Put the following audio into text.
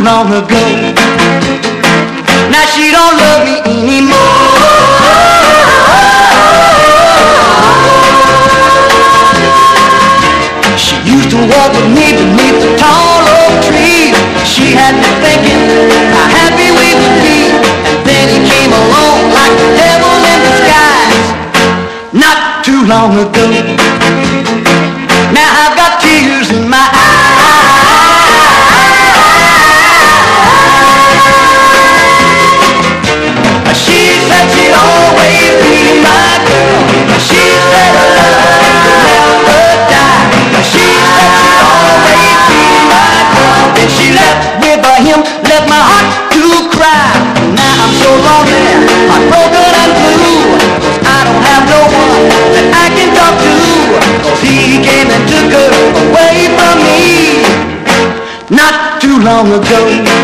long ago. Now she don't love me anymore. She used to walk with me beneath the tall oak tree. She had me thinking how happy we would be. And then he came along like the devil in disguise not too long ago. Now I've got tears in my eyes. She said she'd always be my girl. She said her love would never die. She said she'd always be my girl. Then she left with him, left my heart to cry. Now I'm so lonely, heartbroken and blue, 'cause I don't have no one that I can talk to. 'Cause he came and took her away from me not too long ago.